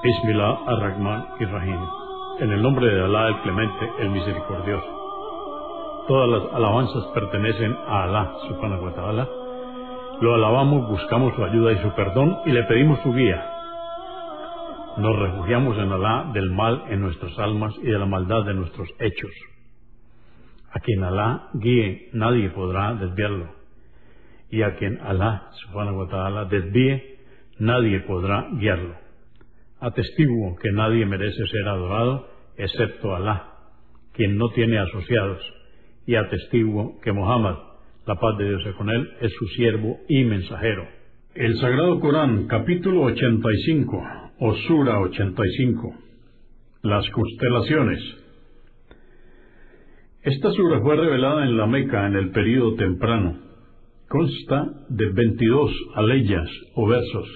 Bismillah ar-Rahman ir-Rahim. En el nombre de Alá el Clemente, el Misericordioso. Todas las alabanzas pertenecen a Alá, subhanahu wa ta'ala. Lo alabamos, buscamos su ayuda y su perdón y le pedimos su guía. Nos refugiamos en Alá del mal en nuestras almas y de la maldad de nuestros hechos. A quien Alá guíe, nadie podrá desviarlo. Y a quien Alá, subhanahu wa ta'ala, desvíe, nadie podrá guiarlo. Atestiguo que nadie merece ser adorado excepto Alá, quien no tiene asociados, y atestiguo que Muhammad, la paz de Dios sea con él, es su siervo y mensajero. El Sagrado Corán, capítulo 85, o Sura 85, las constelaciones. Esta sura fue revelada en la Meca en el período temprano. Consta de 22 aleyas o versos.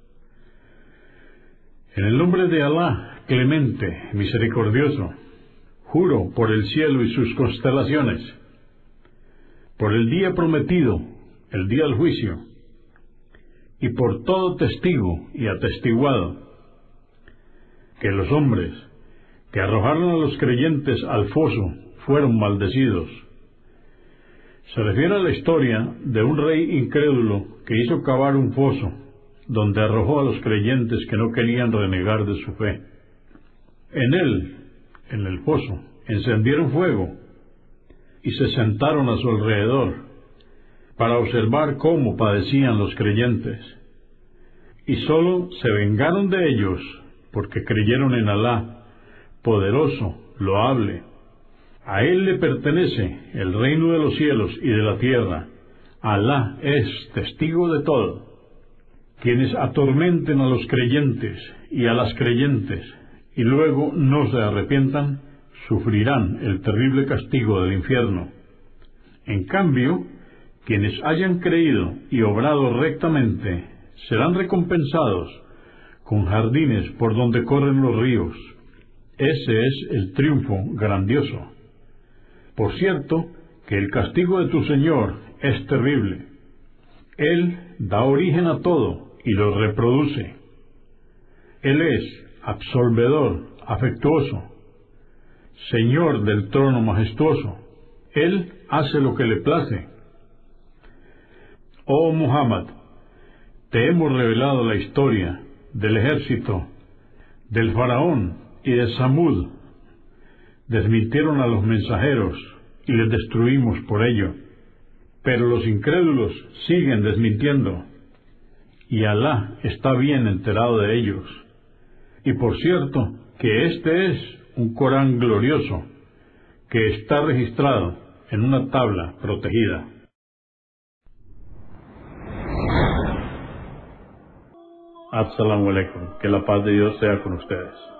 En el nombre de Alá, Clemente, Misericordioso, juro por el cielo y sus constelaciones, por el día prometido, el día del juicio, y por todo testigo y atestiguado, que los hombres que arrojaron a los creyentes al foso fueron maldecidos. Se refiere a la historia de un rey incrédulo que hizo cavar un foso, donde arrojó a los creyentes que no querían renegar de su fe. En él, en el foso, encendieron fuego y se sentaron a su alrededor para observar cómo padecían los creyentes. Y sólo se vengaron de ellos porque creyeron en Alá, poderoso, loable. A él le pertenece el reino de los cielos y de la tierra. Alá es testigo de todo. Quienes atormenten a los creyentes y a las creyentes y luego no se arrepientan, sufrirán el terrible castigo del infierno. En cambio, quienes hayan creído y obrado rectamente serán recompensados con jardines por donde corren los ríos. Ese es el triunfo grandioso. Por cierto, que el castigo de tu Señor es terrible. Él da origen a todo y lo reproduce. Él es absolvedor, afectuoso, Señor del trono majestuoso. Él hace lo que le place. Oh Muhammad, te hemos revelado la historia del ejército, del faraón y de Samud. Desmintieron a los mensajeros y les destruimos por ello. Pero los incrédulos siguen desmintiendo, y Alá está bien enterado de ellos. Y por cierto, que este es un Corán glorioso, que está registrado en una tabla protegida. Assalamu alaikum, que la paz de Dios sea con ustedes.